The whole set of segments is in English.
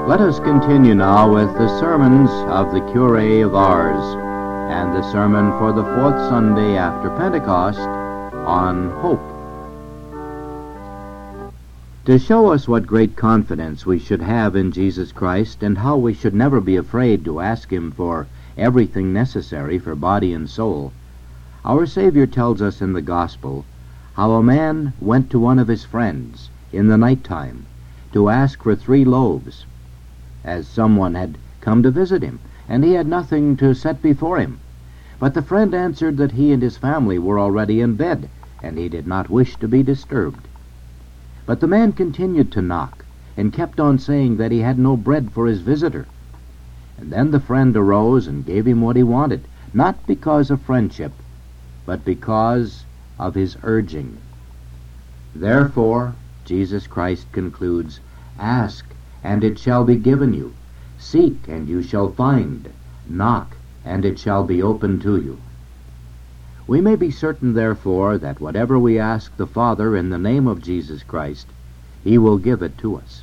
Let us continue now with the sermons of the Curé of Ars and the sermon for the fourth Sunday after Pentecost on hope. To show us what great confidence we should have in Jesus Christ and how we should never be afraid to ask Him for everything necessary for body and soul, our Savior tells us in the Gospel how a man went to one of his friends in the night-time to ask for 3 loaves, as someone had come to visit him, and he had nothing to set before him. But the friend answered that he and his family were already in bed, and he did not wish to be disturbed. But the man continued to knock, and kept on saying that he had no bread for his visitor. And then the friend arose and gave him what he wanted, not because of friendship, but because of his urging. Therefore, Jesus Christ concludes, "Ask, and it shall be given you. Seek, and you shall find. Knock, and it shall be opened to you." We may be certain, therefore, that whatever we ask the Father in the name of Jesus Christ, He will give it to us.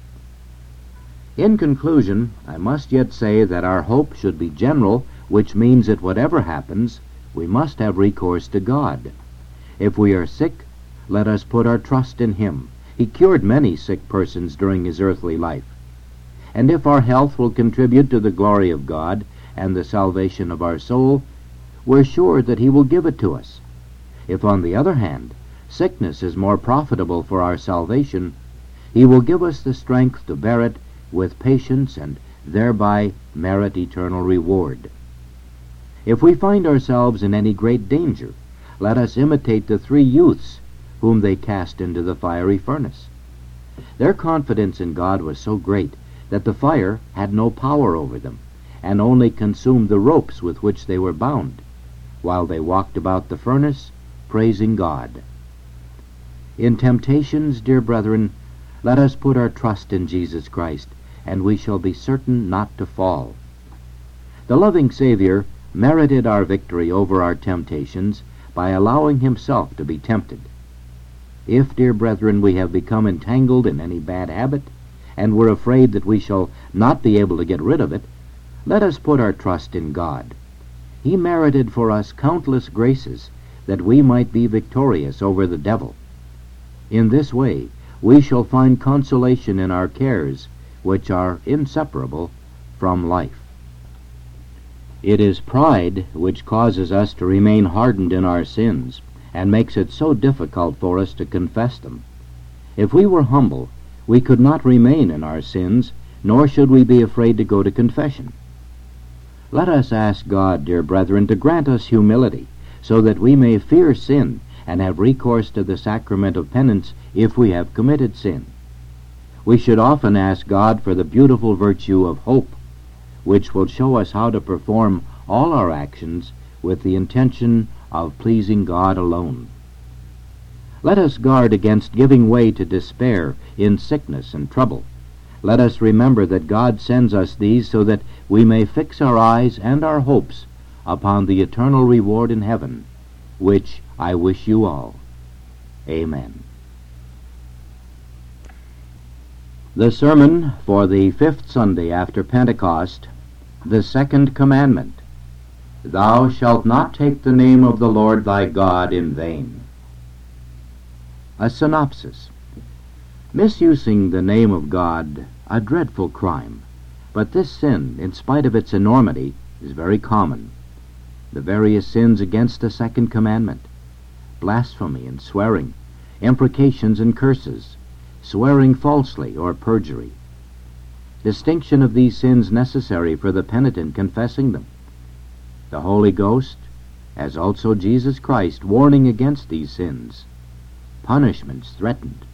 In conclusion, I must yet say that our hope should be general, which means that whatever happens, we must have recourse to God. If we are sick, let us put our trust in Him. He cured many sick persons during His earthly life. And if our health will contribute to the glory of God and the salvation of our soul, we're sure that He will give it to us. If, on the other hand, sickness is more profitable for our salvation, He will give us the strength to bear it with patience and thereby merit eternal reward. If we find ourselves in any great danger, let us imitate the 3 youths whom they cast into the fiery furnace. Their confidence in God was so great that the fire had no power over them, and only consumed the ropes with which they were bound, while they walked about the furnace, praising God. In temptations, dear brethren, let us put our trust in Jesus Christ, and we shall be certain not to fall. The loving Savior merited our victory over our temptations by allowing Himself to be tempted. If, dear brethren, we have become entangled in any bad habit, and we're afraid that we shall not be able to get rid of it, let us put our trust in God. He merited for us countless graces, that we might be victorious over the devil. In this way, we shall find consolation in our cares, which are inseparable from life. It is pride which causes us to remain hardened in our sins, and makes it so difficult for us to confess them. If we were humble, we could not remain in our sins, nor should we be afraid to go to confession. Let us ask God, dear brethren, to grant us humility, so that we may fear sin and have recourse to the sacrament of penance if we have committed sin. We should often ask God for the beautiful virtue of hope, which will show us how to perform all our actions with the intention of pleasing God alone. Let us guard against giving way to despair in sickness and trouble. Let us remember that God sends us these so that we may fix our eyes and our hopes upon the eternal reward in heaven, which I wish you all. Amen. The sermon for the 5th Sunday after Pentecost, the Second Commandment. Thou shalt not take the name of the Lord thy God in vain. A synopsis. Misusing the name of God, a dreadful crime, but this sin, in spite of its enormity, is very common. The various sins against the Second Commandment: blasphemy and swearing, imprecations and curses, swearing falsely or perjury. Distinction of these sins necessary for the penitent confessing them. The Holy Ghost, as also Jesus Christ, warning against these sins. Punishments threatened.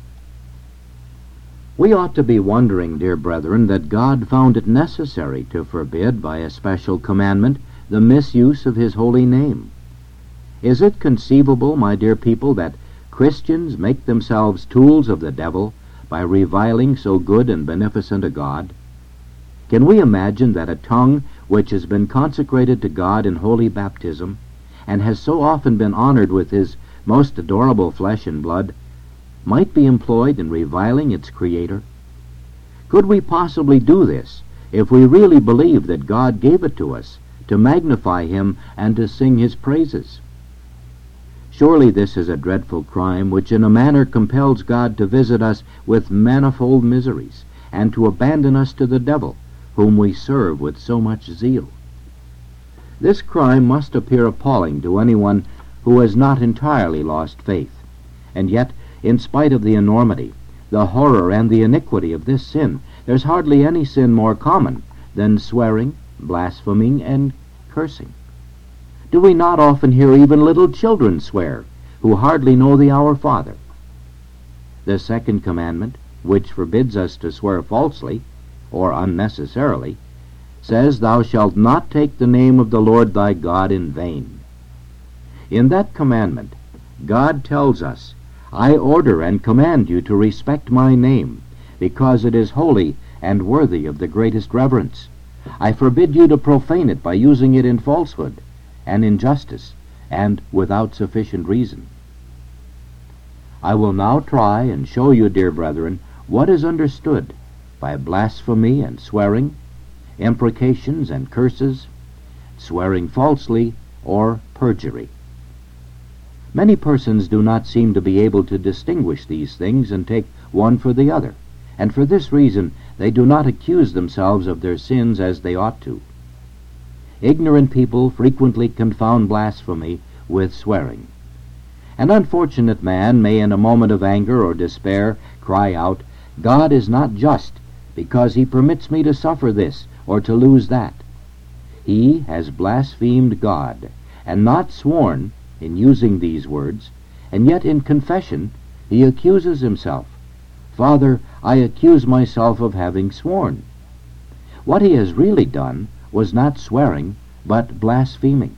We ought to be wondering, dear brethren, that God found it necessary to forbid by a special commandment the misuse of His holy name. Is it conceivable, my dear people, that Christians make themselves tools of the devil by reviling so good and beneficent a God? Can we imagine that a tongue which has been consecrated to God in holy baptism, and has so often been honored with His most adorable flesh and blood, might be employed in reviling its Creator? Could we possibly do this if we really believed that God gave it to us to magnify Him and to sing His praises? Surely this is a dreadful crime which in a manner compels God to visit us with manifold miseries and to abandon us to the devil, whom we serve with so much zeal. This crime must appear appalling to anyone who has not entirely lost faith, and yet, in spite of the enormity, the horror, and the iniquity of this sin, there's hardly any sin more common than swearing, blaspheming, and cursing. Do we not often hear even little children swear, who hardly know the Our Father? The second commandment, which forbids us to swear falsely, or unnecessarily, says, "Thou shalt not take the name of the Lord thy God in vain." In that commandment, God tells us, "I order and command you to respect my name, because it is holy and worthy of the greatest reverence. I forbid you to profane it by using it in falsehood and injustice and without sufficient reason." I will now try and show you, dear brethren, what is understood by blasphemy and swearing, imprecations and curses, swearing falsely, or perjury. Many persons do not seem to be able to distinguish these things and take one for the other, and for this reason they do not accuse themselves of their sins as they ought to. Ignorant people frequently confound blasphemy with swearing. An unfortunate man may in a moment of anger or despair cry out, "God is not just, because He permits me to suffer this or to lose that." He has blasphemed God, and not sworn in using these words, and yet in confession he accuses himself. "Father, I accuse myself of having sworn." What he has really done was not swearing, but blaspheming.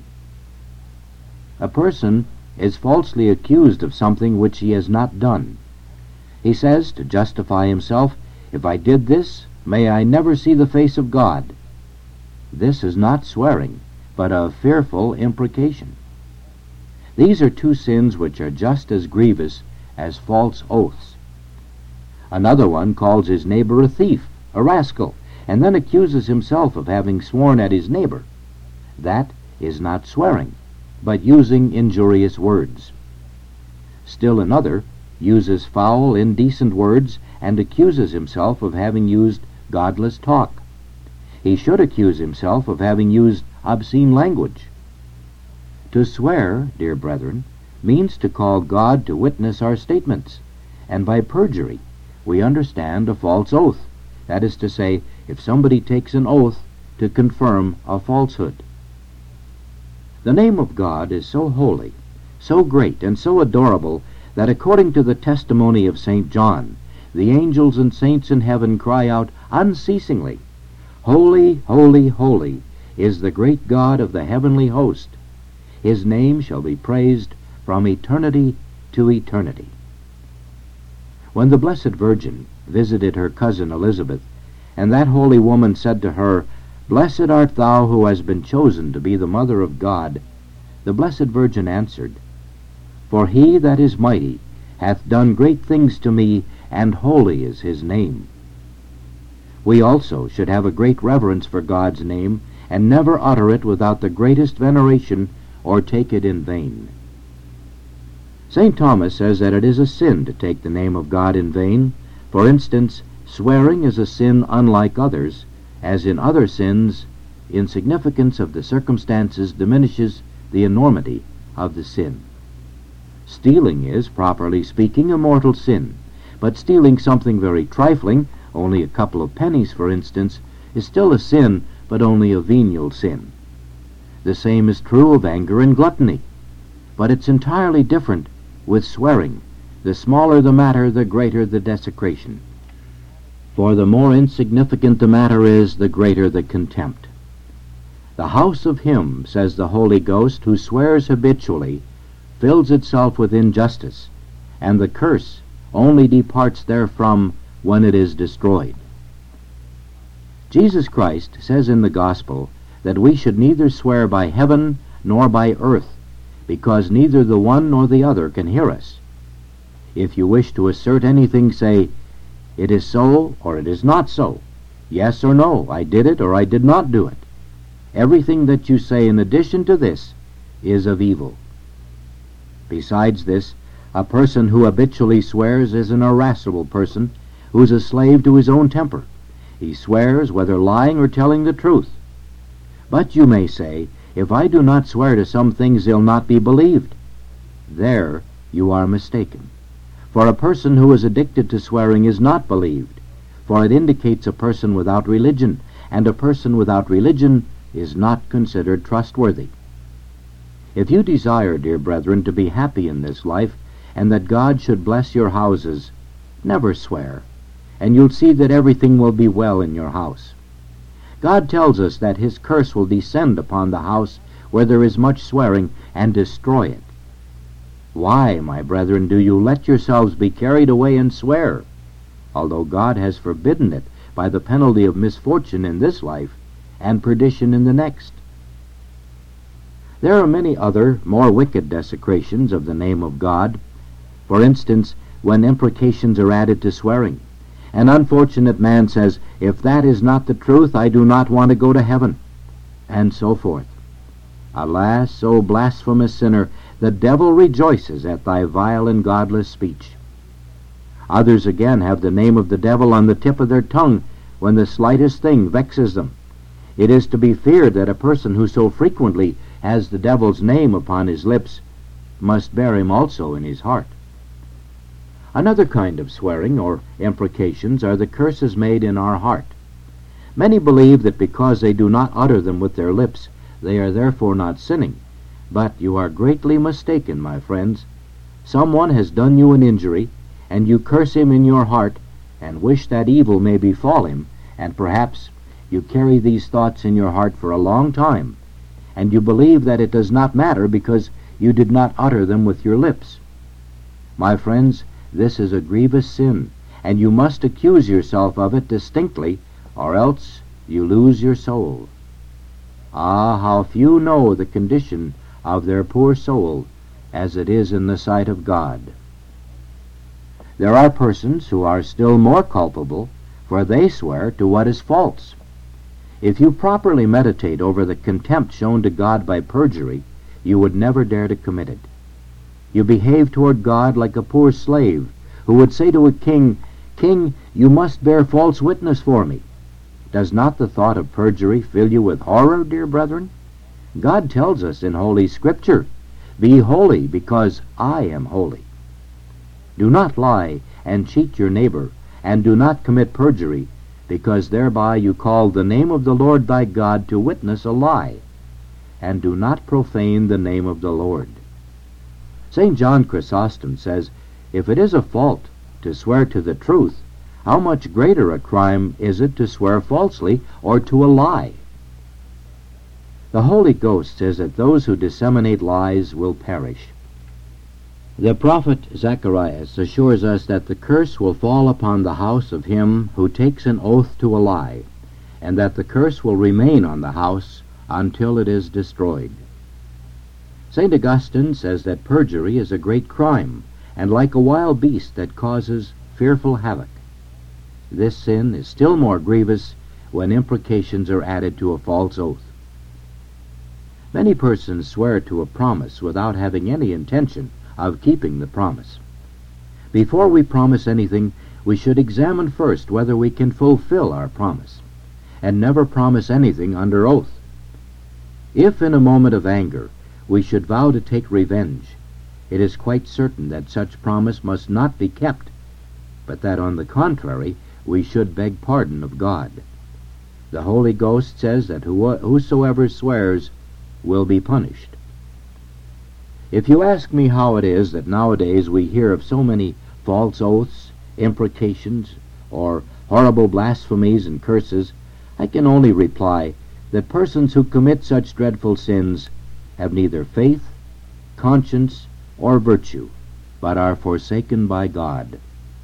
A person is falsely accused of something which he has not done. He says, to justify himself, "If I did this, may I never see the face of God." This is not swearing, but a fearful imprecation. These are two sins which are just as grievous as false oaths. Another one calls his neighbor a thief, a rascal, and then accuses himself of having sworn at his neighbor. That is not swearing, but using injurious words. Still another uses foul, indecent words and accuses himself of having used godless talk. He should accuse himself of having used obscene language. To swear, dear brethren, means to call God to witness our statements, and by perjury we understand a false oath. That is to say, if somebody takes an oath to confirm a falsehood. The name of God is so holy, so great, and so adorable that according to the testimony of St. John, the angels and saints in heaven cry out unceasingly, "Holy, holy, holy is the great God of the heavenly host. His name shall be praised from eternity to eternity." When the Blessed Virgin visited her cousin Elizabeth, and that holy woman said to her, "Blessed art thou who hast been chosen to be the mother of God," the Blessed Virgin answered, "For he that is mighty hath done great things to me, and holy is his name." We also should have a great reverence for God's name, and never utter it without the greatest veneration, or take it in vain. St. Thomas says that it is a sin to take the name of God in vain. For instance, swearing is a sin unlike others, as in other sins, insignificance of the circumstances diminishes the enormity of the sin. Stealing is, properly speaking, a mortal sin, but stealing something very trifling, only a couple of pennies, for instance, is still a sin, but only a venial sin. The same is true of anger and gluttony, but it's entirely different with swearing. The smaller the matter, the greater the desecration. For the more insignificant the matter is, the greater the contempt. "The house of him," says the Holy Ghost, "who swears habitually, fills itself with injustice, and the curse only departs therefrom when it is destroyed." Jesus Christ says in the Gospel that we should neither swear by heaven nor by earth, because neither the one nor the other can hear us. If you wish to assert anything, say, It is so or it is not so. Yes or no, I did it or I did not do it. Everything that you say in addition to this is of evil. Besides this, a person who habitually swears is an irascible person who is a slave to his own temper. He swears whether lying or telling the truth. But you may say, if I do not swear to some things, they'll not be believed. There you are mistaken. For a person who is addicted to swearing is not believed, for it indicates a person without religion, and a person without religion is not considered trustworthy. If you desire, dear brethren, to be happy in this life, and that God should bless your houses, never swear, and you'll see that everything will be well in your house. God tells us that his curse will descend upon the house where there is much swearing, and destroy it. Why, my brethren, do you let yourselves be carried away and swear, although God has forbidden it by the penalty of misfortune in this life and perdition in the next? There are many other, more wicked desecrations of the name of God. For instance, when imprecations are added to swearing. An unfortunate man says, if that is not the truth, I do not want to go to heaven, and so forth. Alas, O blasphemous sinner, the devil rejoices at thy vile and godless speech. Others again have the name of the devil on the tip of their tongue when the slightest thing vexes them. It is to be feared that a person who so frequently has the devil's name upon his lips must bear him also in his heart. Another kind of swearing or imprecations are the curses made in our heart. Many believe that because they do not utter them with their lips, they are therefore not sinning. But you are greatly mistaken, my friends. Someone has done you an injury, and you curse him in your heart, and wish that evil may befall him, and perhaps you carry these thoughts in your heart for a long time, and you believe that it does not matter because you did not utter them with your lips. My friends, this is a grievous sin, and you must accuse yourself of it distinctly, or else you lose your soul. Ah, how few know the condition of their poor soul as it is in the sight of God. There are persons who are still more culpable, for they swear to what is false. If you properly meditate over the contempt shown to God by perjury, you would never dare to commit it. You behave toward God like a poor slave who would say to a king, "King, you must bear false witness for me." Does not the thought of perjury fill you with horror, dear brethren? God tells us in Holy Scripture, "Be holy because I am holy." Do not lie and cheat your neighbor, and do not commit perjury, because thereby you call the name of the Lord thy God to witness a lie, and do not profane the name of the Lord. St. John Chrysostom says, if it is a fault to swear to the truth, how much greater a crime is it to swear falsely or to a lie? The Holy Ghost says that those who disseminate lies will perish. The prophet Zacharias assures us that the curse will fall upon the house of him who takes an oath to a lie, and that the curse will remain on the house until it is destroyed. St. Augustine says that perjury is a great crime, and like a wild beast that causes fearful havoc. This sin is still more grievous when imprecations are added to a false oath. Many persons swear to a promise without having any intention of keeping the promise. Before we promise anything, we should examine first whether we can fulfill our promise, and never promise anything under oath. If in a moment of anger we should vow to take revenge, it is quite certain that such promise must not be kept, but that on the contrary we should beg pardon of God. The Holy Ghost says that whosoever swears will be punished. If you ask me how it is that nowadays we hear of so many false oaths, imprecations, or horrible blasphemies and curses, I can only reply that persons who commit such dreadful sins have neither faith, conscience, or virtue, but are forsaken by God.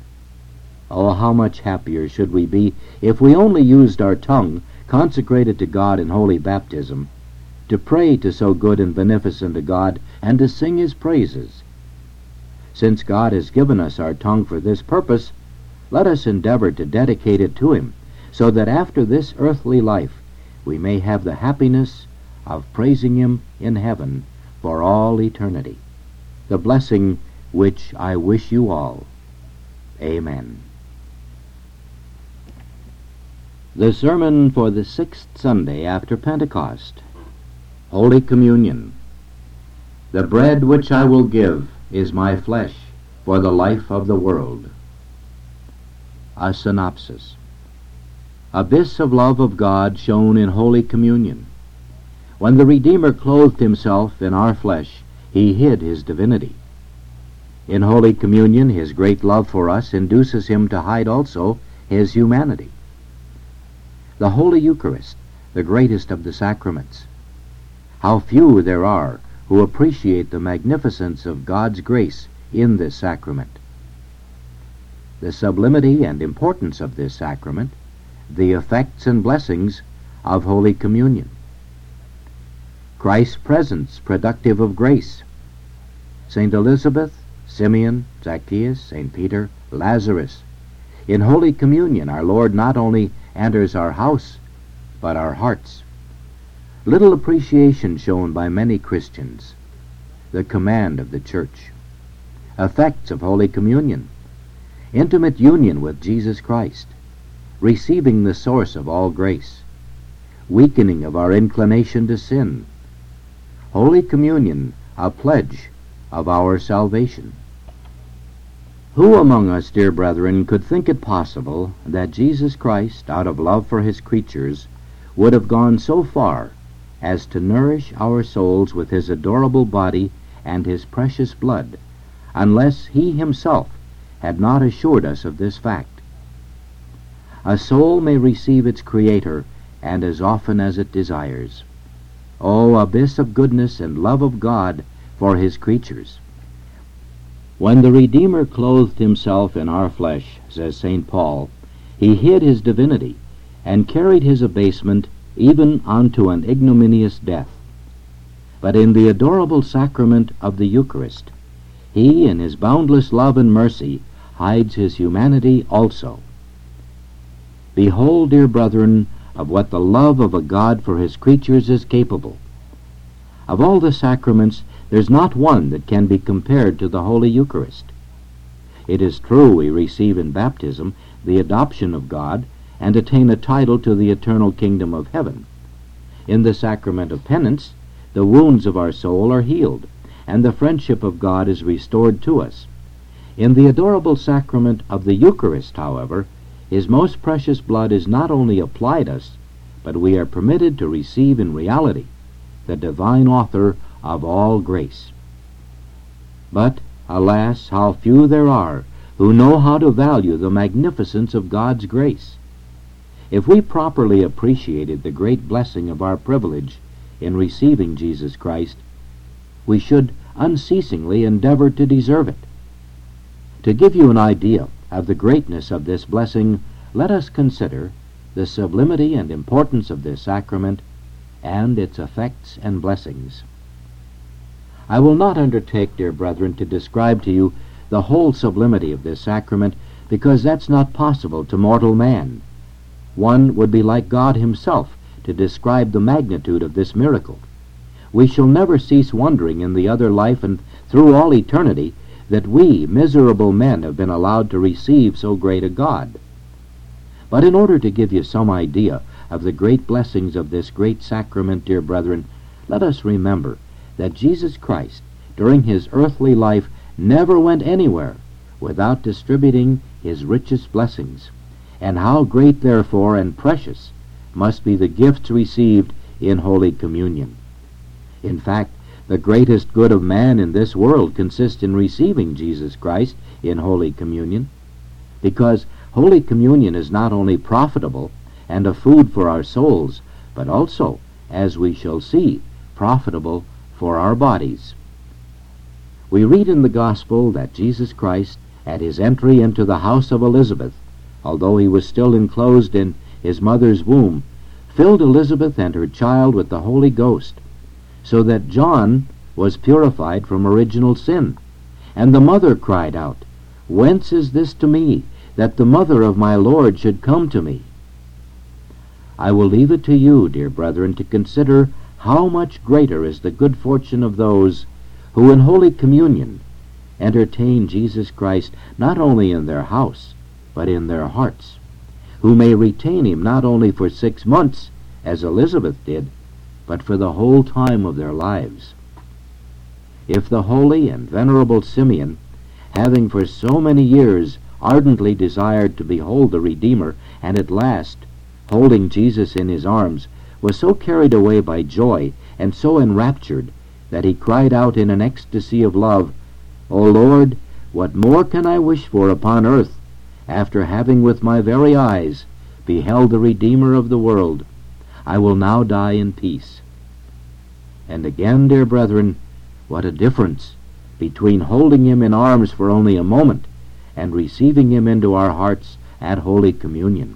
Oh, how much happier should we be if we only used our tongue, consecrated to God in holy baptism, to pray to so good and beneficent a God, and to sing his praises. Since God has given us our tongue for this purpose, let us endeavor to dedicate it to him, so that after this earthly life we may have the happiness of praising him in heaven for all eternity, the blessing which I wish you all. Amen. The sermon for the 6th Sunday after Pentecost. Holy Communion. The bread which I will give is my flesh for the life of the world. A synopsis. Abyss of love of God shown in Holy Communion. When the Redeemer clothed himself in our flesh, he hid his divinity. In Holy Communion, his great love for us induces him to hide also his humanity. The Holy Eucharist, the greatest of the sacraments. How few there are who appreciate the magnificence of God's grace in this sacrament. The sublimity and importance of this sacrament, the effects and blessings of Holy Communion. Christ's presence productive of grace. St. Elizabeth, Simeon, Zacchaeus, St. Peter, Lazarus. In Holy Communion our Lord not only enters our house, but our hearts. Little appreciation shown by many Christians. The command of the Church. Effects of Holy Communion. Intimate union with Jesus Christ. Receiving the source of all grace. Weakening of our inclination to sin. Holy Communion, a pledge of our salvation. Who among us, dear brethren, could think it possible that Jesus Christ, out of love for his creatures, would have gone so far as to nourish our souls with his adorable body and his precious blood, unless he himself had not assured us of this fact? A soul may receive its Creator, and as often as it desires. O abyss of goodness and love of God for his creatures! When the Redeemer clothed himself in our flesh, says St. Paul, he hid his divinity, and carried his abasement even unto an ignominious death. But in the adorable sacrament of the Eucharist, he, in his boundless love and mercy, hides his humanity also. Behold, dear brethren, of what the love of a God for his creatures is capable. Of all the sacraments, there's not one that can be compared to the Holy Eucharist. It is true we receive in baptism the adoption of God, and attain a title to the eternal kingdom of heaven. In the sacrament of penance, the wounds of our soul are healed, and the friendship of God is restored to us. In the adorable sacrament of the Eucharist, however, his most precious blood is not only applied us, but we are permitted to receive in reality the divine author of all grace. But, alas, how few there are who know how to value the magnificence of God's grace. If we properly appreciated the great blessing of our privilege in receiving Jesus Christ, we should unceasingly endeavor to deserve it. To give you an idea of the greatness of this blessing, let us consider the sublimity and importance of this sacrament and its effects and blessings. I will not undertake, dear brethren, to describe to you the whole sublimity of this sacrament, because that's not possible to mortal man. One would be like God himself to describe the magnitude of this miracle. We shall never cease wondering in the other life and through all eternity that we, miserable men, have been allowed to receive so great a God. But in order to give you some idea of the great blessings of this great sacrament, dear brethren, let us remember that Jesus Christ, during his earthly life, never went anywhere without distributing his richest blessings, and how great, therefore, and precious must be the gifts received in Holy Communion. In fact, the greatest good of man in this world consists in receiving Jesus Christ in Holy Communion, because Holy Communion is not only profitable and a food for our souls, but also, as we shall see, profitable for our bodies. We read in the Gospel that Jesus Christ, at his entry into the house of Elizabeth, although he was still enclosed in his mother's womb, filled Elizabeth and her child with the Holy Ghost, so that John was purified from original sin. And the mother cried out, "Whence is this to me, that the mother of my Lord should come to me. I will leave it to you, dear brethren, to consider how much greater is the good fortune of those who in Holy Communion entertain Jesus Christ not only in their house, but in their hearts, who may retain him not only for 6 months, as Elizabeth did, but for the whole time of their lives. If the holy and venerable Simeon, having for so many years ardently desired to behold the Redeemer, and at last, holding Jesus in his arms, was so carried away by joy and so enraptured that he cried out in an ecstasy of love, O Lord, what more can I wish for upon earth, after having with my very eyes beheld the Redeemer of the world? I will now die in peace. And again, dear brethren, what a difference between holding him in arms for only a moment and receiving him into our hearts at Holy Communion.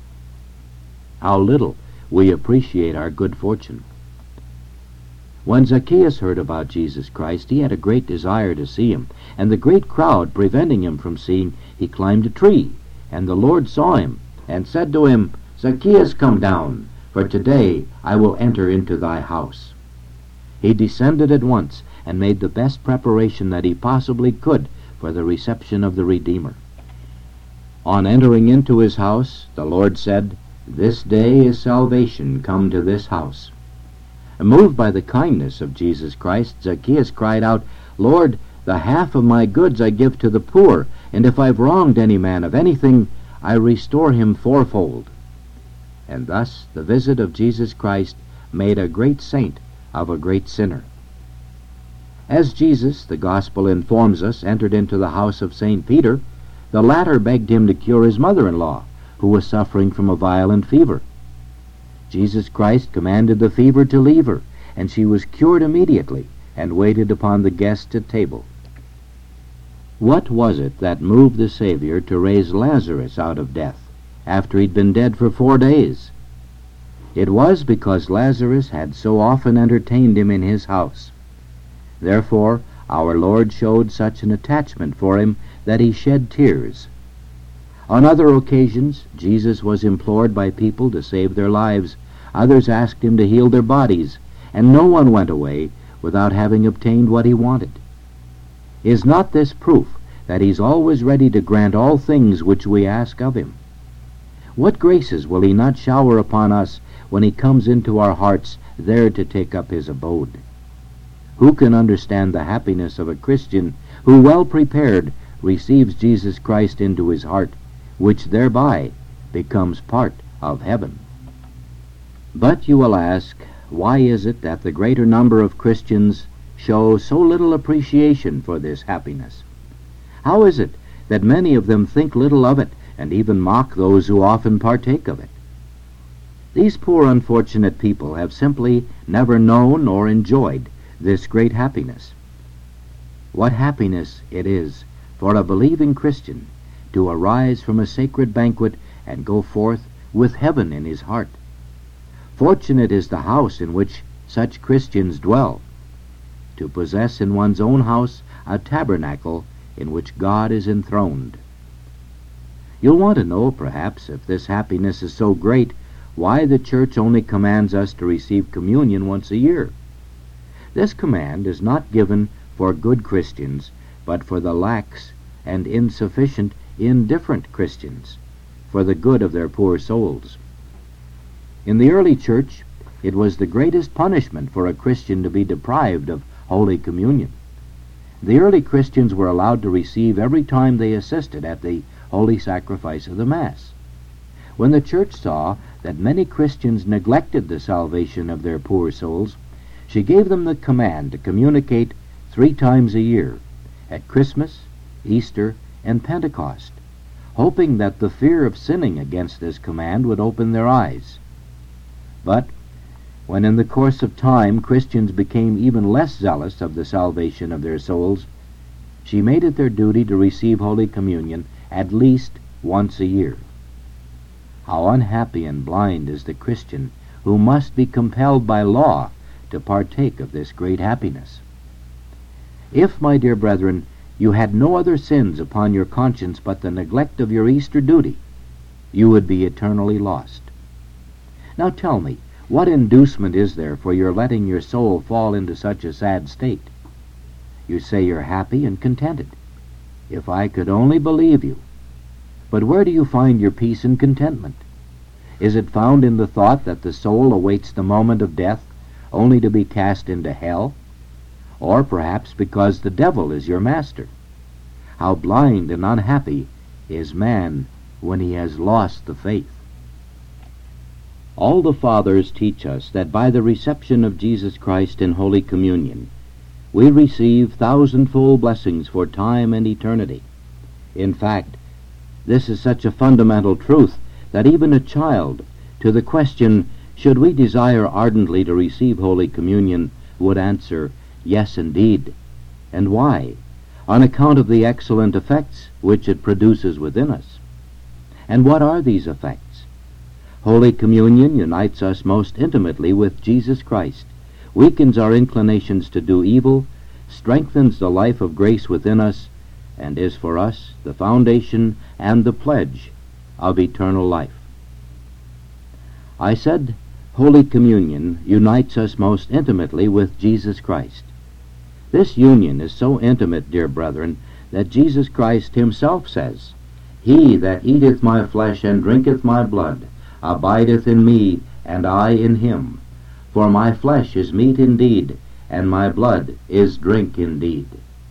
How little we appreciate our good fortune. When Zacchaeus heard about Jesus Christ, he had a great desire to see him, and the great crowd preventing him from seeing, he climbed a tree, and the Lord saw him, and said to him, Zacchaeus, come down, for today I will enter into thy house. He descended at once, and made the best preparation that he possibly could for the reception of the Redeemer. On entering into his house, the Lord said, This day is salvation come to this house. Moved by the kindness of Jesus Christ, Zacchaeus cried out, Lord, the half of my goods I give to the poor, and if I've wronged any man of anything, I restore him fourfold. And thus the visit of Jesus Christ made a great saint of a great sinner. As Jesus, the Gospel informs us, entered into the house of St. Peter, the latter begged him to cure his mother-in-law, who was suffering from a violent fever. Jesus Christ commanded the fever to leave her, and she was cured immediately, and waited upon the guests at table. What was it that moved the Savior to raise Lazarus out of death, after he'd been dead for 4 days? It was because Lazarus had so often entertained him in his house. Therefore, our Lord showed such an attachment for him that he shed tears. On other occasions, Jesus was implored by people to save their lives. Others asked him to heal their bodies, and no one went away without having obtained what he wanted. Is not this proof that he's always ready to grant all things which we ask of him? What graces will he not shower upon us when he comes into our hearts, there to take up his abode? Who can understand the happiness of a Christian who, well prepared, receives Jesus Christ into his heart, which thereby becomes part of heaven? But you will ask, why is it that the greater number of Christians show so little appreciation for this happiness? How is it that many of them think little of it, and even mock those who often partake of it? These poor unfortunate people have simply never known or enjoyed this great happiness. What happiness it is for a believing Christian to arise from a sacred banquet and go forth with heaven in his heart. Fortunate is the house in which such Christians dwell, to possess in one's own house a tabernacle in which God is enthroned. You'll want to know, perhaps, if this happiness is so great, why the Church only commands us to receive communion once a year. This command is not given for good Christians, but for the lax and insufficient, indifferent Christians, for the good of their poor souls. In the early Church, it was the greatest punishment for a Christian to be deprived of Holy Communion. The early Christians were allowed to receive every time they assisted at the holy sacrifice of the Mass. When the Church saw that many Christians neglected the salvation of their poor souls, she gave them the command to communicate 3 times a year, at Christmas, Easter, and Pentecost, hoping that the fear of sinning against this command would open their eyes. But when in the course of time Christians became even less zealous of the salvation of their souls, she made it their duty to receive Holy Communion at least once a year. How unhappy and blind is the Christian who must be compelled by law to partake of this great happiness. If, my dear brethren, you had no other sins upon your conscience but the neglect of your Easter duty, you would be eternally lost. Now tell me, what inducement is there for your letting your soul fall into such a sad state? You say you're happy and contented. If I could only believe you. But where do you find your peace and contentment? Is it found in the thought that the soul awaits the moment of death, only to be cast into hell? Or perhaps because the devil is your master? How blind and unhappy is man when he has lost the faith. All the Fathers teach us that by the reception of Jesus Christ in Holy Communion, we receive thousandfold blessings for time and eternity. In fact, this is such a fundamental truth that even a child, to the question, should we desire ardently to receive Holy Communion, would answer, yes, indeed. And why? On account of the excellent effects which it produces within us. And what are these effects? Holy Communion unites us most intimately with Jesus Christ, weakens our inclinations to do evil, strengthens the life of grace within us, and is for us the foundation and the pledge of eternal life. I said Holy Communion unites us most intimately with Jesus Christ. This union is so intimate, dear brethren, that Jesus Christ himself says, "He that eateth my flesh and drinketh my blood abideth in me, and I in him. For my flesh is meat indeed, and my blood is drink indeed."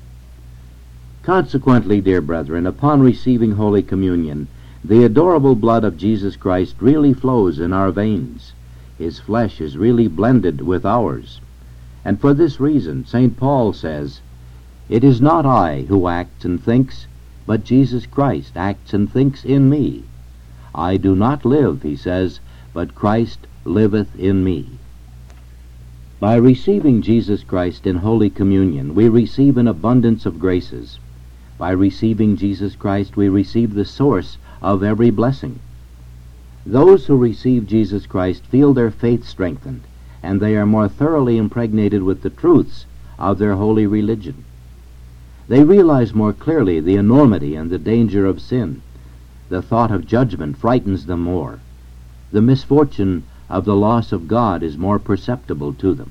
Consequently, dear brethren, upon receiving Holy Communion, the adorable blood of Jesus Christ really flows in our veins. His flesh is really blended with ours. And for this reason, St. Paul says, "It is not I who acts and thinks, but Jesus Christ acts and thinks in me. I do not live," he says, "but Christ liveth in me." By receiving Jesus Christ in Holy Communion, we receive an abundance of graces. By receiving Jesus Christ, we receive the source of every blessing. Those who receive Jesus Christ feel their faith strengthened, and they are more thoroughly impregnated with the truths of their holy religion. They realize more clearly the enormity and the danger of sin. The thought of judgment frightens them more. The misfortune of the loss of God is more perceptible to them.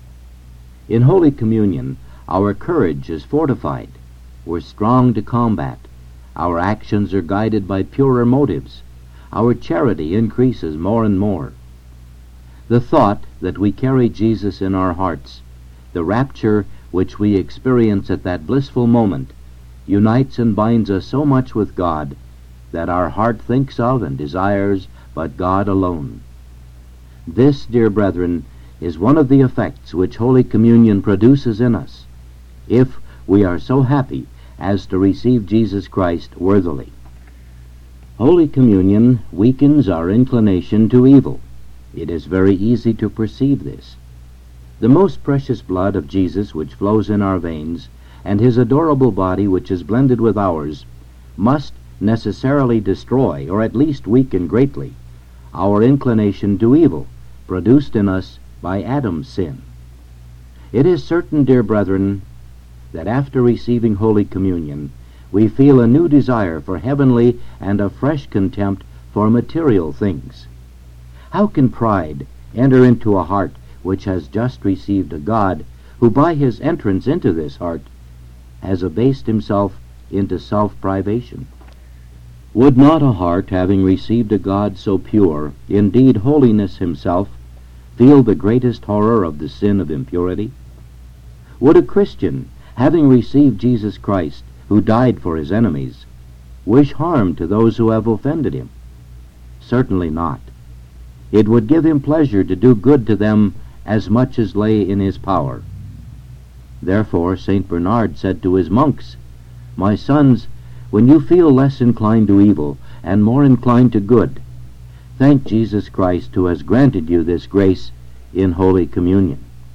In Holy Communion, our courage is fortified. We're strong to combat. Our actions are guided by purer motives. Our charity increases more and more. The thought that we carry Jesus in our hearts, the rapture which we experience at that blissful moment, unites and binds us so much with God that our heart thinks of and desires but God alone. This, dear brethren, is one of the effects which Holy Communion produces in us, if we are so happy as to receive Jesus Christ worthily. Holy Communion weakens our inclination to evil. It is very easy to perceive this. The most precious blood of Jesus which flows in our veins, and his adorable body which is blended with ours, must necessarily destroy, or at least weaken greatly, our inclination to evil, produced in us by Adam's sin. It is certain, dear brethren, that after receiving Holy Communion, we feel a new desire for heavenly and a fresh contempt for material things. How can pride enter into a heart which has just received a God who by his entrance into this heart has abased himself into self-privation? Would not a heart having received a God so pure, indeed holiness himself, feel the greatest horror of the sin of impurity? Would a Christian, having received Jesus Christ, who died for his enemies, wish harm to those who have offended him? Certainly not. It would give him pleasure to do good to them as much as lay in his power. Therefore St. Bernard said to his monks, "My sons, when you feel less inclined to evil and more inclined to good, thank Jesus Christ who has granted you this grace in Holy Communion."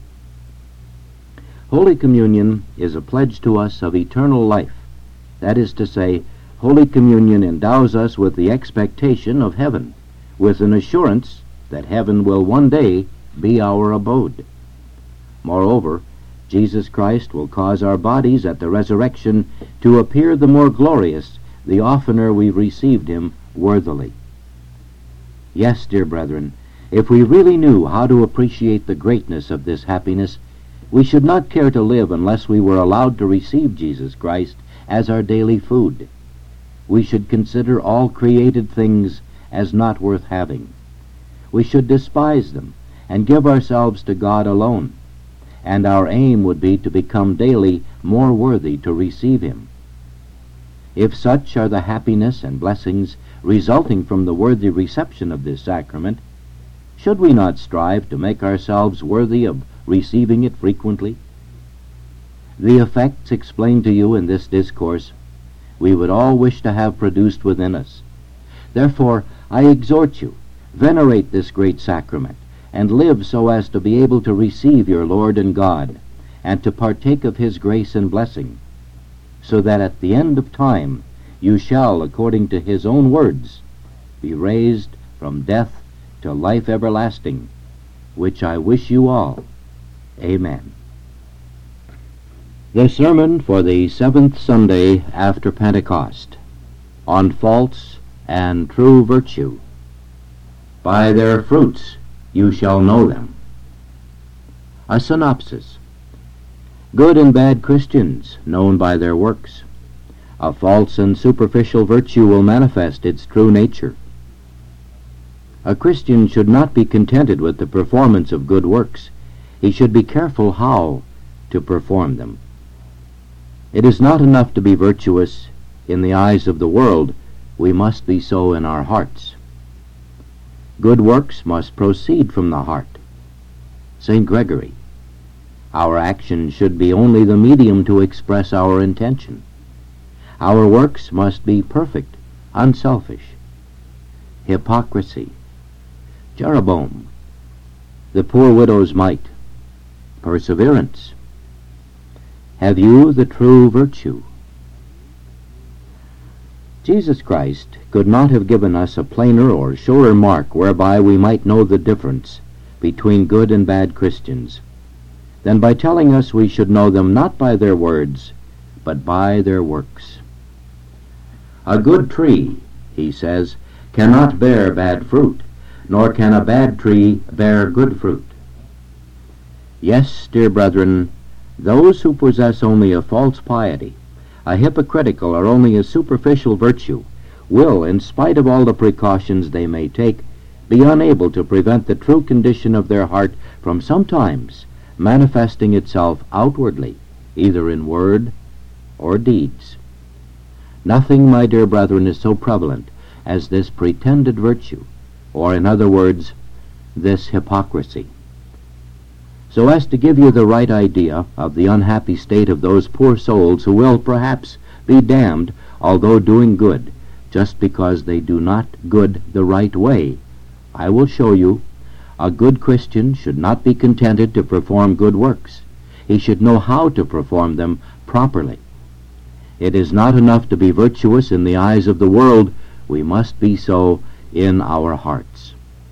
Holy Communion is a pledge to us of eternal life. That is to say, Holy Communion endows us with the expectation of heaven, with an assurance that heaven will one day be our abode. Moreover, Jesus Christ will cause our bodies at the resurrection to appear the more glorious the oftener we've received him worthily. Yes, dear brethren, if we really knew how to appreciate the greatness of this happiness, we should not care to live unless we were allowed to receive Jesus Christ as our daily food. We should consider all created things as not worth having. We should despise them and give ourselves to God alone, and our aim would be to become daily more worthy to receive him. If such are the happiness and blessings resulting from the worthy reception of this sacrament, should we not strive to make ourselves worthy of receiving it frequently? The effects explained to you in this discourse we would all wish to have produced within us. Therefore, I exhort you, venerate this great sacrament, and live so as to be able to receive your Lord and God, and to partake of his grace and blessing, so that at the end of time you shall, according to his own words, be raised from death to life everlasting, which I wish you all. Amen. The sermon for the 7th Sunday after Pentecost, on false and true virtue. By their fruits you shall know them. A synopsis. Good and bad Christians, known by their works. A false and superficial virtue will manifest its true nature. A Christian should not be contented with the performance of good works. He should be careful how to perform them. It is not enough to be virtuous in the eyes of the world. We must be so in our hearts. Good works must proceed from the heart. St. Gregory. Our action should be only the medium to express our intention. Our works must be perfect, unselfish. Hypocrisy. Jeroboam. The poor widow's mite. Perseverance. Have you the true virtue? Jesus Christ could not have given us a plainer or surer mark whereby we might know the difference between good and bad Christians than by telling us we should know them not by their words, but by their works. A good tree, he says, cannot bear bad fruit, nor can a bad tree bear good fruit. Yes, dear brethren, those who possess only a false piety, a hypocritical or only a superficial virtue, will, in spite of all the precautions they may take, be unable to prevent the true condition of their heart from sometimes manifesting itself outwardly, either in word or deeds. Nothing, my dear brethren, is so prevalent as this pretended virtue, or in other words, this hypocrisy. So as to give you the right idea of the unhappy state of those poor souls who will perhaps be damned, although doing good, just because they do not good the right way, I will show you a good Christian should not be contented to perform good works. He should know how to perform them properly. It is not enough to be virtuous in the eyes of the world. We must be so in our hearts.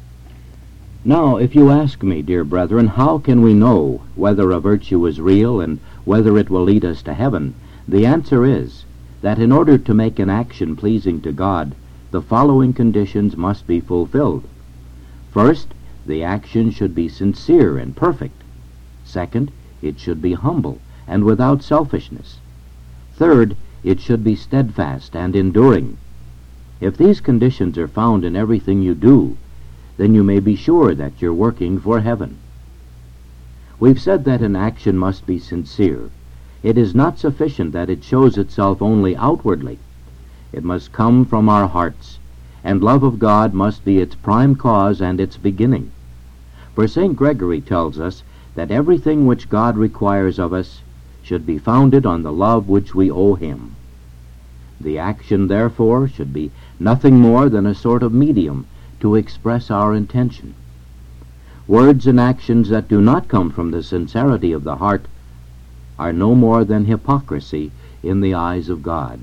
Now, if you ask me, dear brethren, how can we know whether a virtue is real and whether it will lead us to heaven, the answer is that in order to make an action pleasing to God, the following conditions must be fulfilled. First, the action should be sincere and perfect. Second, it should be humble and without selfishness. Third, it should be steadfast and enduring. If these conditions are found in everything you do, then you may be sure that you're working for heaven. We've said that an action must be sincere. It is not sufficient that it shows itself only outwardly. It must come from our hearts, and love of God must be its prime cause and its beginning. For St. Gregory tells us that everything which God requires of us should be founded on the love which we owe him. The action, therefore, should be nothing more than a sort of medium to express our intention. Words and actions that do not come from the sincerity of the heart are no more than hypocrisy in the eyes of God.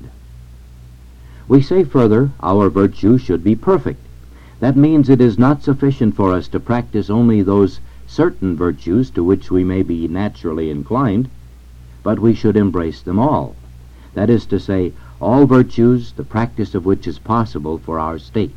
We say further, our virtue should be perfect. That means it is not sufficient for us to practice only those certain virtues to which we may be naturally inclined, but we should embrace them all. That is to say, all virtues, the practice of which is possible for our state.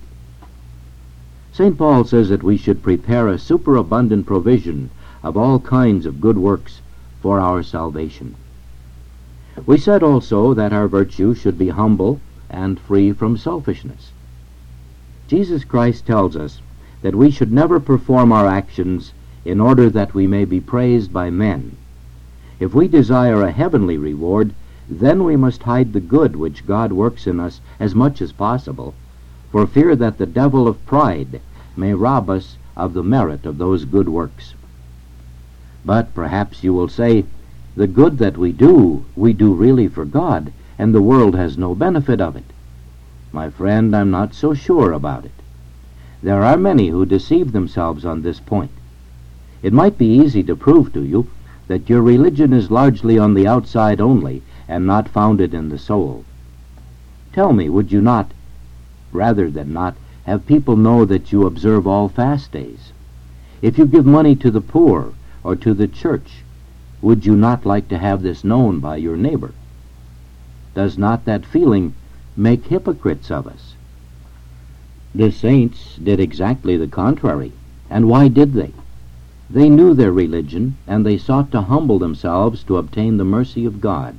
St. Paul says that we should prepare a superabundant provision of all kinds of good works for our salvation. We said also that our virtue should be humble and free from selfishness. Jesus Christ tells us that we should never perform our actions in order that we may be praised by men. If we desire a heavenly reward, then we must hide the good which God works in us as much as possible, for fear that the devil of pride may rob us of the merit of those good works. But perhaps you will say, the good that we do really for God, and the world has no benefit of it. My friend, I'm not so sure about it. There are many who deceive themselves on this point. It might be easy to prove to you that your religion is largely on the outside only, and not founded in the soul. Tell me, would you not, rather than not, have people know that you observe all fast days? If you give money to the poor or to the church, would you not like to have this known by your neighbor? Does not that feeling make hypocrites of us? The saints did exactly the contrary. And why did they? They knew their religion, and they sought to humble themselves to obtain the mercy of God.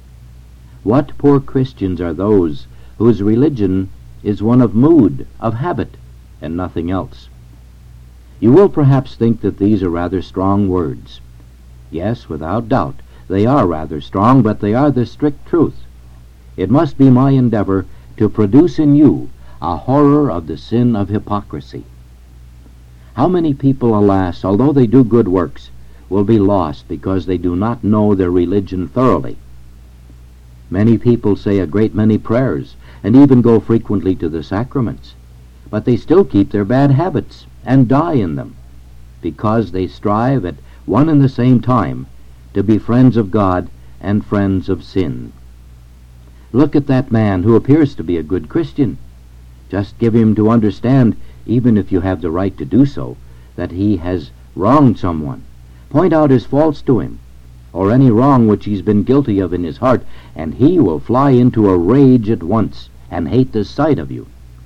What poor Christians are those whose religion is one of mood, of habit, and nothing else? You will perhaps think that these are rather strong words. Yes, without doubt, they are rather strong, but they are the strict truth. It must be my endeavor to produce in you a horror of the sin of hypocrisy. How many people, alas, although they do good works, will be lost because they do not know their religion thoroughly? Many people say a great many prayers, and even go frequently to the sacraments, but they still keep their bad habits and die in them, because they strive at one and the same time to be friends of God and friends of sin. Look at that man who appears to be a good Christian. Just give him to understand, even if you have the right to do so, that he has wronged someone. Point out his faults to him, or any wrong which he's been guilty of in his heart, and he will fly into a rage at once and hate the sight of you.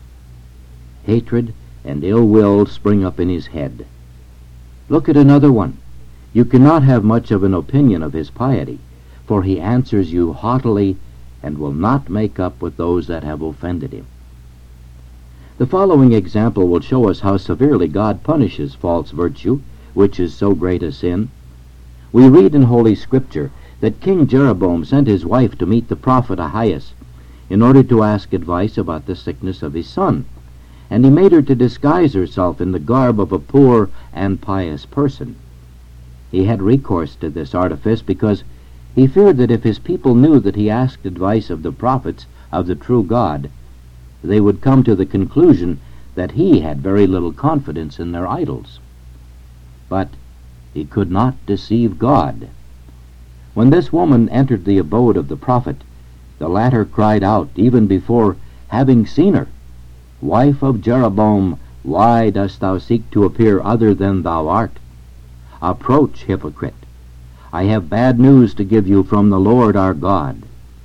Hatred and ill will spring up in his head. Look at another one. You cannot have much of an opinion of his piety, for he answers you haughtily and will not make up with those that have offended him. The following example will show us how severely God punishes false virtue, which is so great a sin. We read in Holy Scripture that King Jeroboam sent his wife to meet the prophet Ahias in order to ask advice about the sickness of his son, and he made her to disguise herself in the garb of a poor and pious person. He had recourse to this artifice because he feared that if his people knew that he asked advice of the prophets of the true God, they would come to the conclusion that he had very little confidence in their idols. But he could not deceive God. When this woman entered the abode of the prophet, the latter cried out, even before having seen her, "Wife of Jeroboam, why dost thou seek to appear other than thou art? Approach, hypocrite. I have bad news to give you from the Lord our God."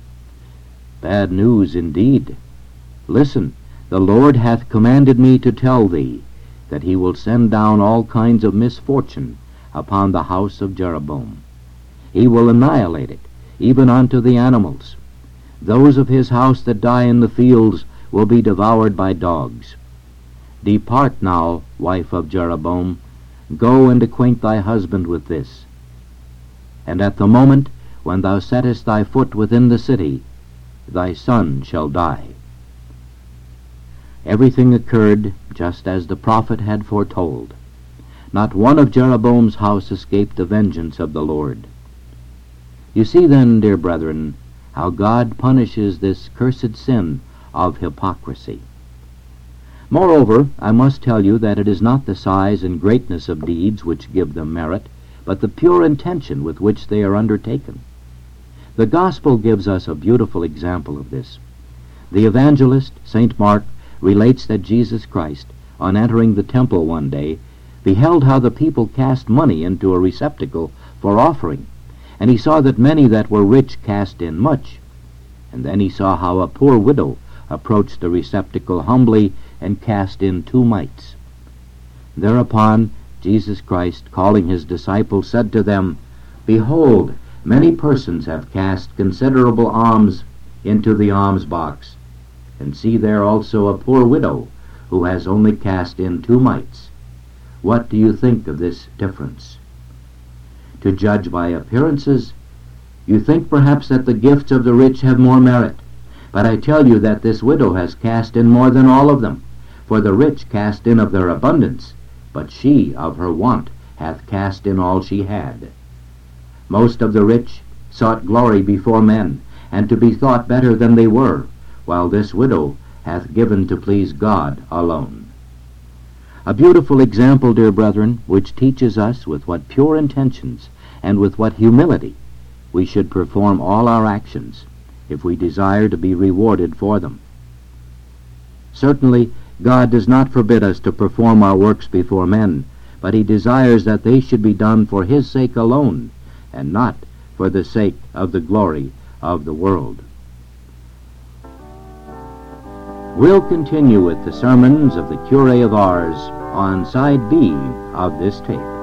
Bad news indeed. Listen, the Lord hath commanded me to tell thee that he will send down all kinds of misfortune upon the house of Jeroboam. He will annihilate it, even unto the animals. Those of his house that die in the fields will be devoured by dogs. Depart now, wife of Jeroboam, go and acquaint thy husband with this. And at the moment when thou settest thy foot within the city, thy son shall die. Everything occurred just as the prophet had foretold. Not one of Jeroboam's house escaped the vengeance of the Lord. You see then, dear brethren, how God punishes this cursed sin of hypocrisy. Moreover, I must tell you that it is not the size and greatness of deeds which give them merit, but the pure intention with which they are undertaken. The Gospel gives us a beautiful example of this. The evangelist, St. Mark, relates that Jesus Christ, on entering the temple one day, beheld how the people cast money into a receptacle for offering, and he saw that many that were rich cast in much. And then he saw how a poor widow approached the receptacle humbly and cast in 2 mites. Thereupon Jesus Christ, calling his disciples, said to them, Behold, many persons have cast considerable alms into the alms box, and see there also a poor widow, who has only cast in 2 mites. What do you think of this difference? To judge by appearances, you think perhaps that the gifts of the rich have more merit. But I tell you that this widow has cast in more than all of them. For the rich cast in of their abundance, but she of her want hath cast in all she had. Most of the rich sought glory before men, and to be thought better than they were, while this widow hath given to please God alone. A beautiful example, dear brethren, which teaches us with what pure intentions and with what humility we should perform all our actions if we desire to be rewarded for them. Certainly, God does not forbid us to perform our works before men, but he desires that they should be done for his sake alone, and not for the sake of the glory of the world. We'll continue with the sermons of the Curé of Ars on side B of this tape.